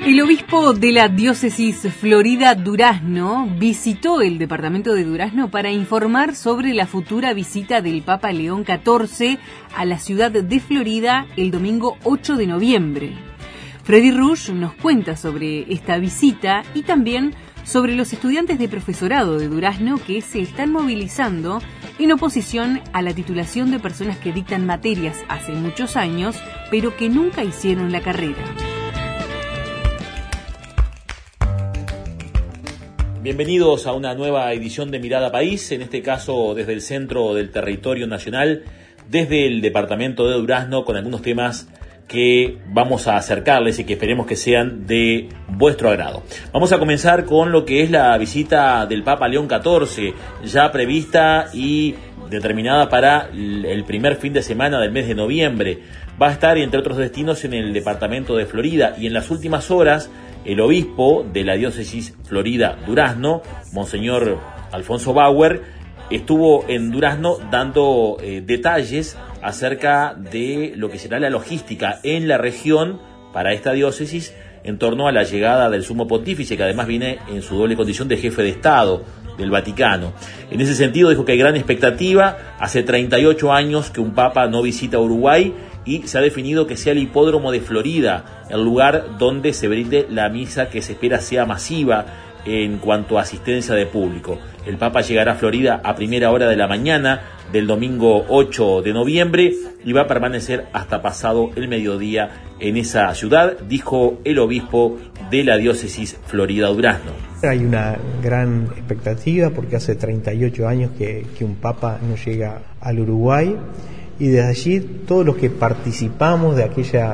El obispo de la diócesis Florida-Durazno visitó el departamento de Durazno para informar sobre la futura visita del Papa León XIV a la ciudad de Florida el domingo 8 de noviembre. Freddy Rush nos cuenta sobre esta visita y también sobre los estudiantes de profesorado de Durazno que se están movilizando en oposición a la titulación de personas que dictan materias hace muchos años, pero que nunca hicieron la carrera. Bienvenidos a una nueva edición de Mirada País, en este caso desde el centro del territorio nacional, desde el departamento de Durazno, con algunos temas que vamos a acercarles y que esperemos que sean de vuestro agrado. Vamos a comenzar con lo que es la visita del Papa León XIV, ya prevista y determinada para el primer fin de semana del mes de noviembre. Va a estar, entre otros destinos, en el departamento de Florida, y en las últimas horas el obispo de la diócesis Florida-Durazno, Monseñor Alfonso Bauer, estuvo en Durazno dando detalles acerca de lo que será la logística en la región para esta diócesis en torno a la llegada del sumo pontífice, que además viene en su doble condición de jefe de Estado del Vaticano. En ese sentido dijo que hay gran expectativa. Hace 38 años que un papa no visita Uruguay y se ha definido que sea el hipódromo de Florida el lugar donde se brinde la misa que se espera sea masiva en cuanto a asistencia de público. El Papa llegará a Florida a primera hora de la mañana del domingo 8 de noviembre y va a permanecer hasta pasado el mediodía en esa ciudad, dijo el obispo de la diócesis Florida-Durazno. Hay una gran expectativa porque hace 38 años que un Papa no llega al Uruguay, y desde allí todos los que participamos de aquella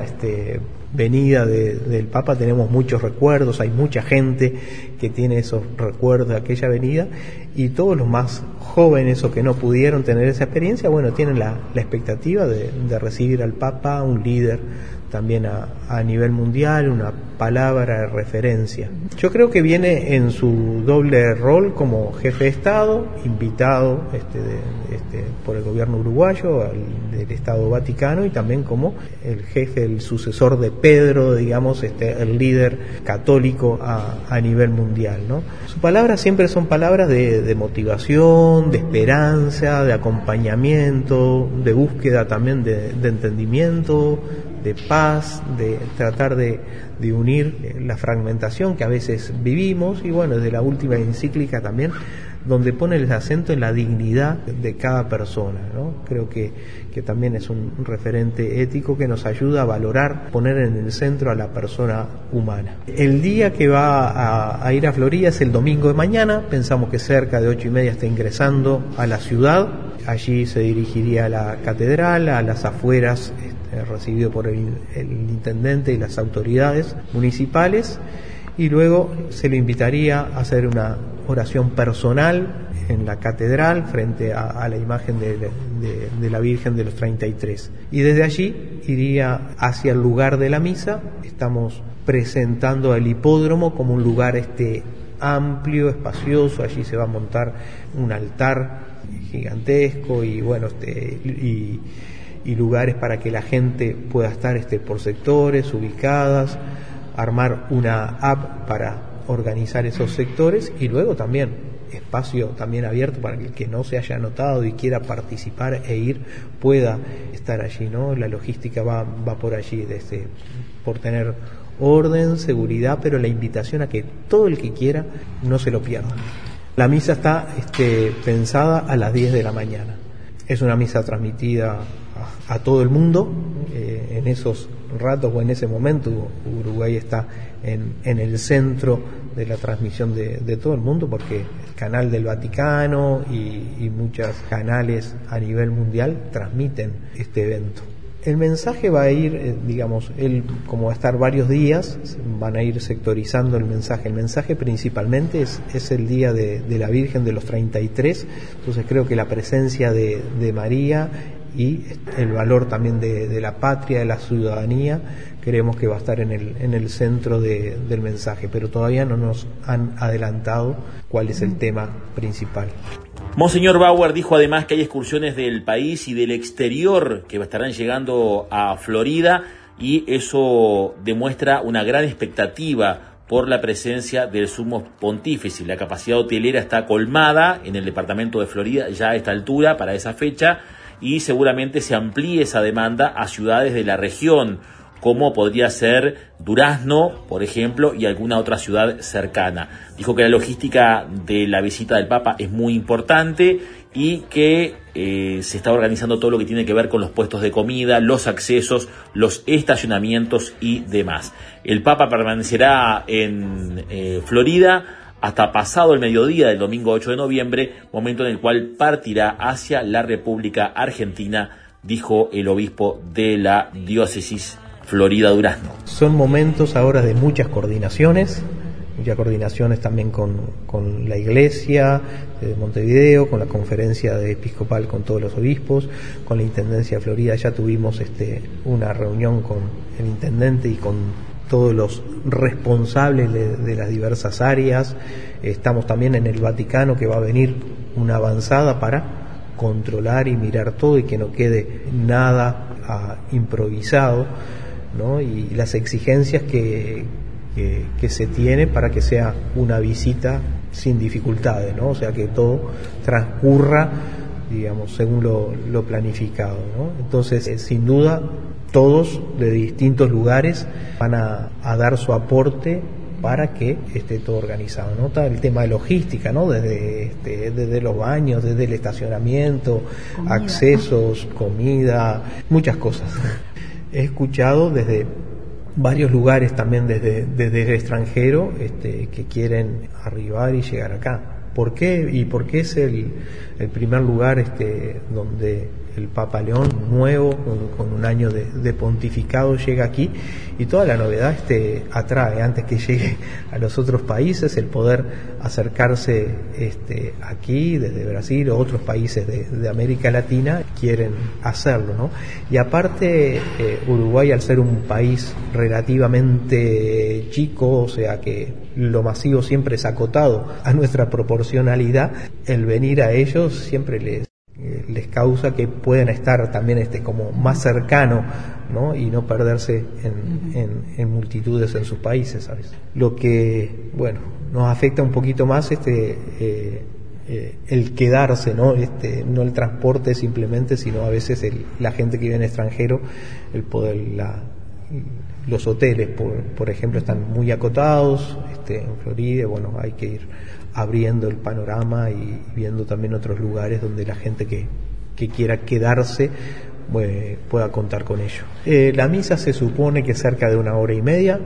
venida del Papa tenemos muchos recuerdos. Hay mucha gente que tiene esos recuerdos de aquella venida, y todos los más jóvenes o que no pudieron tener esa experiencia, bueno, tienen la expectativa de recibir al Papa, un líder también a nivel mundial, una palabra de referencia. Yo creo que viene en su doble rol como jefe de Estado, invitado por el gobierno uruguayo del Estado Vaticano, y también como el jefe, el sucesor de Pedro, digamos, el líder católico a nivel mundial, ¿no? Sus palabras siempre son palabras de motivación, de esperanza, de acompañamiento, de búsqueda también de entendimiento, de paz, de tratar de unir la fragmentación que a veces vivimos, y bueno, desde la última encíclica también, donde pone el acento en la dignidad de cada persona, ¿no? Creo que también es un referente ético que nos ayuda a valorar, poner en el centro a la persona humana. El día que va a ir a Florida es el domingo de mañana. Pensamos que cerca de 8:30 está ingresando a la ciudad. Allí se dirigiría a la catedral, a las afueras, recibido por el intendente y las autoridades municipales, y luego se le invitaría a hacer una oración personal en la catedral frente a la imagen de la Virgen de los 33, y desde allí iría hacia el lugar de la misa. Estamos presentando el hipódromo como un lugar amplio, espacioso. Allí se va a montar un altar gigantesco y bueno, y lugares para que la gente pueda estar por sectores ubicadas, armar una app para organizar esos sectores, y luego también espacio también abierto para que el que no se haya anotado y quiera participar e ir pueda estar allí, ¿no? La logística va por allí, por tener orden, seguridad, pero la invitación a que todo el que quiera no se lo pierda. La misa está pensada a las 10 de la mañana. Es una misa transmitida a todo el mundo. En esos ratos o en ese momento Uruguay está en el centro de la transmisión de todo el mundo, porque el canal del Vaticano y muchos canales a nivel mundial transmiten este evento. El mensaje va a ir, como va a estar varios días, van a ir sectorizando el mensaje. El mensaje principalmente es el día de la Virgen de los 33, entonces creo que la presencia de María y el valor también de la patria, de la ciudadanía, creemos que va a estar en el centro del mensaje, pero todavía no nos han adelantado cuál es el tema principal. Monseñor Bauer dijo además que hay excursiones del país y del exterior que estarán llegando a Florida y eso demuestra una gran expectativa por la presencia del sumo pontífice. La capacidad hotelera está colmada en el departamento de Florida ya a esta altura, para esa fecha, y seguramente se amplíe esa demanda a ciudades de la región, como podría ser Durazno, por ejemplo, y alguna otra ciudad cercana. Dijo que la logística de la visita del Papa es muy importante y que se está organizando todo lo que tiene que ver con los puestos de comida, los accesos, los estacionamientos y demás. El Papa permanecerá en Florida hasta pasado el mediodía del domingo 8 de noviembre, momento en el cual partirá hacia la República Argentina, dijo el obispo de la diócesis Florida-Durazno. Son momentos ahora de muchas coordinaciones también con la Iglesia de Montevideo, con la conferencia episcopal con todos los obispos, con la Intendencia de Florida. Ya tuvimos una reunión con el intendente y con todos los responsables de las diversas áreas. Estamos también en el Vaticano, que va a venir una avanzada para controlar y mirar todo y que no quede nada improvisado, ¿no? Y las exigencias que se tiene para que sea una visita sin dificultades, ¿no? O sea, que todo transcurra, digamos, según lo planificado, ¿no? Entonces, sin duda, todos de distintos lugares van a dar su aporte para que esté todo organizado, ¿no? Está el tema de logística, ¿no? Desde los baños, desde el estacionamiento, accesos, comida, muchas cosas. He escuchado desde varios lugares, también desde el extranjero, que quieren arribar y llegar acá. ¿Por qué? Y porque es el primer lugar donde el Papa León nuevo, con un año de pontificado, llega aquí, y toda la novedad atrae, antes que llegue a los otros países, el poder acercarse aquí desde Brasil o otros países de América Latina quieren hacerlo, ¿no? Y aparte, Uruguay, al ser un país relativamente chico, o sea que lo masivo siempre es acotado a nuestra proporcionalidad, el venir a ellos siempre les causa que puedan estar también como más cercano, ¿no? Y no perderse en multitudes en sus países, ¿sabes? Lo que, bueno, nos afecta un poquito más el quedarse, ¿no? No el transporte simplemente, sino a veces la gente que vive en extranjero, el poder, los hoteles, por ejemplo, están muy acotados en Florida. Bueno, hay que ir abriendo el panorama y viendo también otros lugares donde la gente que quiera quedarse pueda contar con ello. La misa se supone que cerca de 1 hora y media,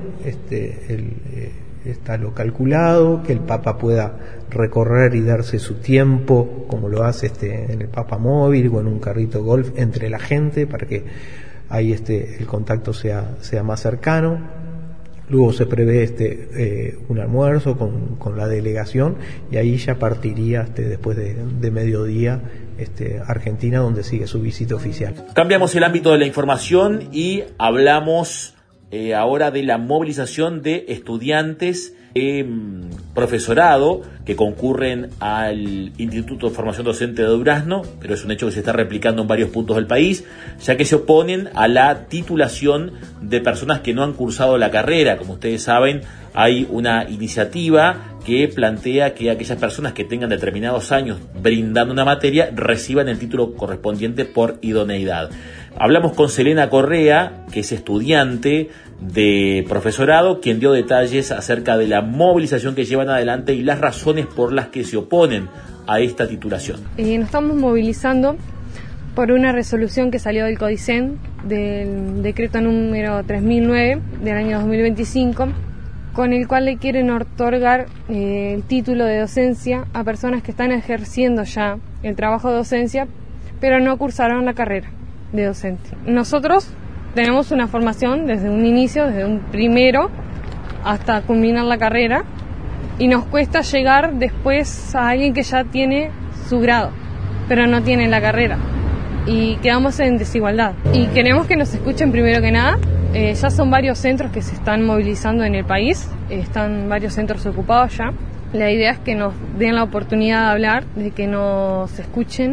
está lo calculado, que el Papa pueda recorrer y darse su tiempo, como lo hace en el Papa Móvil o en un carrito golf, entre la gente, para que ahí el contacto sea más cercano. Luego se prevé un almuerzo con la delegación, y ahí ya partiría después de mediodía Argentina, donde sigue su visita oficial. Cambiamos el ámbito de la información y hablamos ahora de la movilización de estudiantes profesorado que concurren al Instituto de Formación Docente de Durazno, pero es un hecho que se está replicando en varios puntos del país, ya que se oponen a la titulación de personas que no han cursado la carrera. Como ustedes saben, hay una iniciativa que plantea que aquellas personas que tengan determinados años brindando una materia reciban el título correspondiente por idoneidad. Hablamos con Selena Correa, que es estudiante de profesorado, quien dio detalles acerca de la movilización que llevan adelante y las razones por las que se oponen a esta titulación. Nos estamos movilizando por una resolución que salió del CODICEN, del decreto número 3009 del año 2025, con el cual le quieren otorgar el título de docencia a personas que están ejerciendo ya el trabajo de docencia, pero no cursaron la carrera de docente. Nosotros tenemos una formación desde un inicio, desde un primero hasta culminar la carrera, y nos cuesta llegar después a alguien que ya tiene su grado, pero no tiene la carrera, y quedamos en desigualdad. Y queremos que nos escuchen primero que nada. Ya son varios centros que se están movilizando en el país, están varios centros ocupados ya. La idea es que nos den la oportunidad de hablar, de que nos escuchen,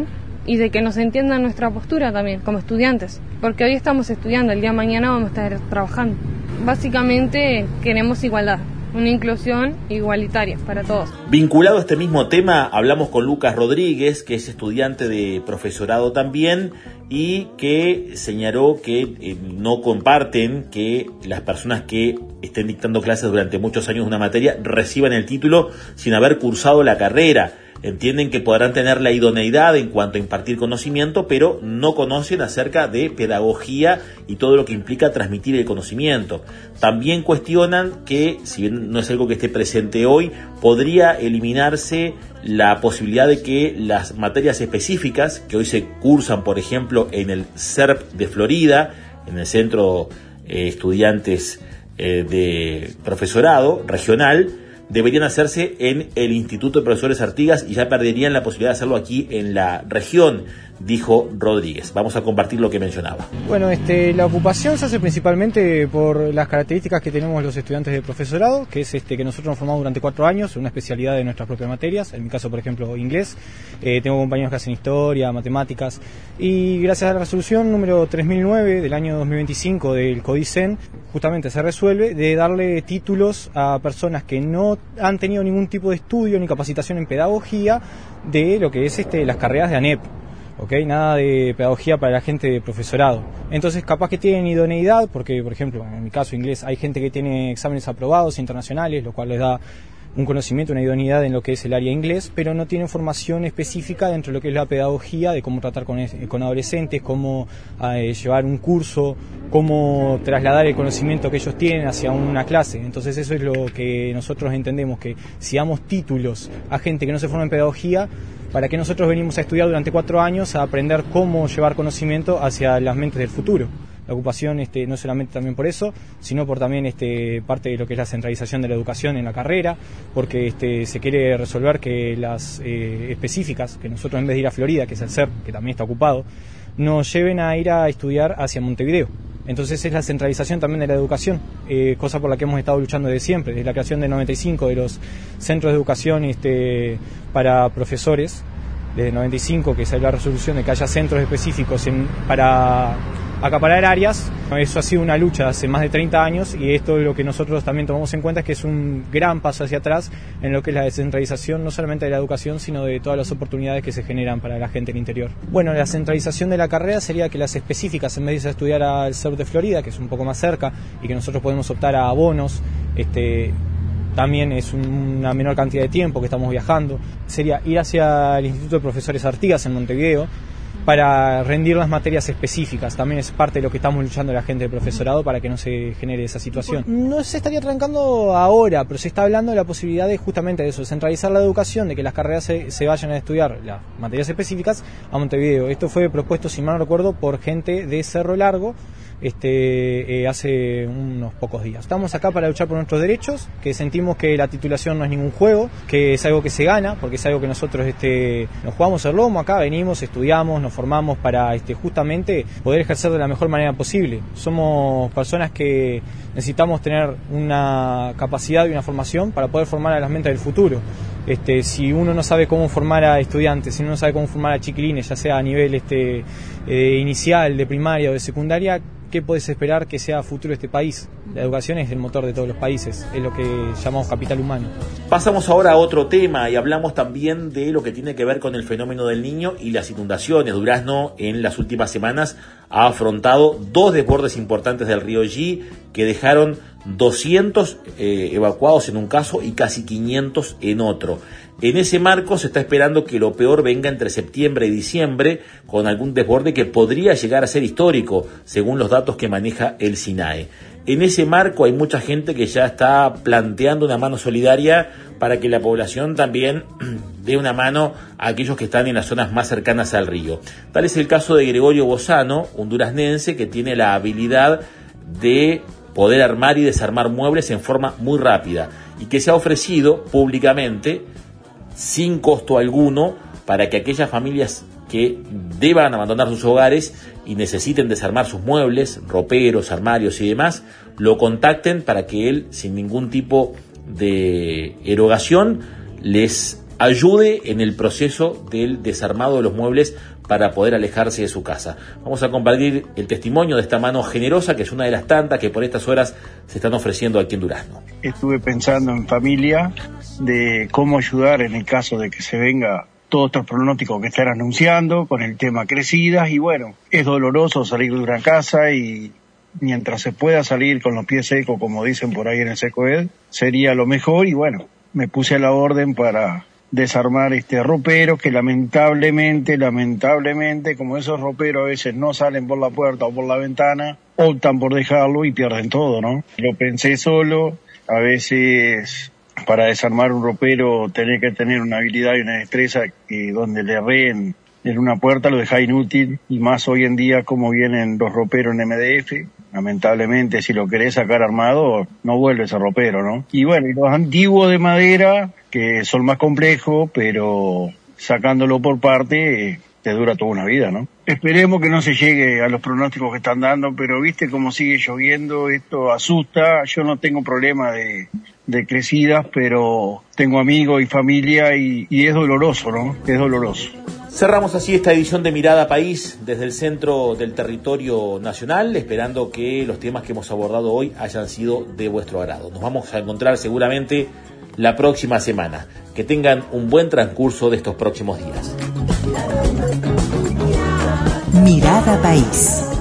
y de que nos entiendan nuestra postura también como estudiantes, porque hoy estamos estudiando, el día de mañana vamos a estar trabajando. Básicamente queremos igualdad, una inclusión igualitaria para todos. Vinculado a este mismo tema, hablamos con Lucas Rodríguez, que es estudiante de profesorado también, y que señaló que no comparten que las personas que estén dictando clases durante muchos años de una materia reciban el título sin haber cursado la carrera. Entienden que podrán tener la idoneidad en cuanto a impartir conocimiento, pero no conocen acerca de pedagogía y todo lo que implica transmitir el conocimiento. También cuestionan que, si bien no es algo que esté presente hoy, podría eliminarse la posibilidad de que las materias específicas que hoy se cursan, por ejemplo, en el CERP de Florida, en el Centro Estudiantes de Profesorado Regional, deberían hacerse en el Instituto de Profesores Artigas y ya perderían la posibilidad de hacerlo aquí en la región, dijo Rodríguez. Vamos a compartir lo que mencionaba. Bueno, la ocupación se hace principalmente por las características que tenemos los estudiantes de profesorado, que es que nosotros nos formamos durante 4 años, una especialidad de nuestras propias materias, en mi caso, por ejemplo, inglés. Tengo compañeros que hacen historia, matemáticas, y gracias a la resolución número 3009 del año 2025 del CODICEN, justamente se resuelve de darle títulos a personas que no han tenido ningún tipo de estudio ni capacitación en pedagogía de lo que es las carreras de ANEP. Okay, nada de pedagogía para la gente de profesorado. Entonces, capaz que tienen idoneidad, porque, por ejemplo, en mi caso inglés, hay gente que tiene exámenes aprobados internacionales, lo cual les da un conocimiento, una idoneidad en lo que es el área inglés, pero no tienen formación específica dentro de lo que es la pedagogía, de cómo tratar con adolescentes, cómo llevar un curso, cómo trasladar el conocimiento que ellos tienen hacia una clase. Entonces eso es lo que nosotros entendemos, que si damos títulos a gente que no se forma en pedagogía, para que nosotros venimos a estudiar durante 4 años a aprender cómo llevar conocimiento hacia las mentes del futuro. La ocupación no solamente también por eso, sino por también parte de lo que es la centralización de la educación en la carrera, porque se quiere resolver que las específicas, que nosotros en vez de ir a Florida, que es el CERP, que también está ocupado, nos lleven a ir a estudiar hacia Montevideo. Entonces es la centralización también de la educación, cosa por la que hemos estado luchando desde siempre, desde la creación del 95 de los centros de educación para profesores, desde el 95 que salió la resolución de que haya centros específicos para acaparar áreas. Eso ha sido una lucha hace más de 30 años y esto es lo que nosotros también tomamos en cuenta, es que es un gran paso hacia atrás en lo que es la descentralización, no solamente de la educación, sino de todas las oportunidades que se generan para la gente del interior. Bueno, la centralización de la carrera sería que las específicas, en vez de estudiar al CERP de Florida, que es un poco más cerca y que nosotros podemos optar a abonos, también es una menor cantidad de tiempo que estamos viajando, sería ir hacia el Instituto de Profesores Artigas en Montevideo para rendir las materias específicas. También es parte de lo que estamos luchando la gente del profesorado para que no se genere esa situación. No se estaría trancando ahora, pero se está hablando de la posibilidad de justamente de eso, centralizar la educación, de que las carreras se vayan a estudiar las materias específicas a Montevideo. Esto fue propuesto, si mal no recuerdo, por gente de Cerro Largo, hace unos pocos días. Estamos acá para luchar por nuestros derechos, que sentimos que la titulación no es ningún juego, que es algo que se gana, porque es algo que nosotros nos jugamos el lomo acá, venimos, estudiamos, nos formamos para justamente poder ejercer de la mejor manera posible. Somos personas que necesitamos tener una capacidad y una formación para poder formar a las mentes del futuro. Si uno no sabe cómo formar a estudiantes, si uno no sabe cómo formar a chiquilines, ya sea a nivel inicial, de primaria o de secundaria, ¿qué puedes esperar que sea futuro de este país? La educación es el motor de todos los países, es lo que llamamos capital humano. Pasamos ahora a otro tema y hablamos también de lo que tiene que ver con el fenómeno del Niño y las inundaciones. Durazno en las últimas semanas ha afrontado 2 desbordes importantes del río Yi que dejaron 200 evacuados en un caso y casi 500 en otro. En ese marco se está esperando que lo peor venga entre septiembre y diciembre, con algún desborde que podría llegar a ser histórico, según los datos que maneja el SINAE. En ese marco hay mucha gente que ya está planteando una mano solidaria para que la población también dé una mano a aquellos que están en las zonas más cercanas al río. Tal es el caso de Gregorio Bozano, un duraznense que tiene la habilidad de poder armar y desarmar muebles en forma muy rápida y que se ha ofrecido públicamente sin costo alguno para que aquellas familias que deban abandonar sus hogares y necesiten desarmar sus muebles, roperos, armarios y demás, lo contacten para que él, sin ningún tipo de erogación, les ayude en el proceso del desarmado de los muebles para poder alejarse de su casa. Vamos a compartir el testimonio de esta mano generosa, que es una de las tantas que por estas horas se están ofreciendo aquí en Durazno. Estuve pensando en familia, de cómo ayudar en el caso de que se venga todos estos pronósticos que están anunciando, con el tema crecidas, y bueno, es doloroso salir de una casa y mientras se pueda salir con los pies secos, como dicen por ahí en el Secoed, sería lo mejor, y bueno, me puse a la orden para desarmar roperos que lamentablemente, como esos roperos a veces no salen por la puerta o por la ventana, optan por dejarlo y pierden todo, ¿no? Lo pensé solo, a veces para desarmar un ropero tenés que tener una habilidad y una destreza que donde le reen en una puerta lo deja inútil, y más hoy en día como vienen los roperos en MDF. Lamentablemente, si lo querés sacar armado, no vuelve ese ropero, ¿no? Y bueno, y los antiguos de madera, que son más complejos, pero sacándolo por parte, te dura toda una vida, ¿no? Esperemos que no se llegue a los pronósticos que están dando, pero viste cómo sigue lloviendo, esto asusta. Yo no tengo problema de crecidas, pero tengo amigos y familia y es doloroso, ¿no? Es doloroso. Cerramos así esta edición de Mirada País desde el centro del territorio nacional, esperando que los temas que hemos abordado hoy hayan sido de vuestro agrado. Nos vamos a encontrar seguramente la próxima semana. Que tengan un buen transcurso de estos próximos días. Mirada País.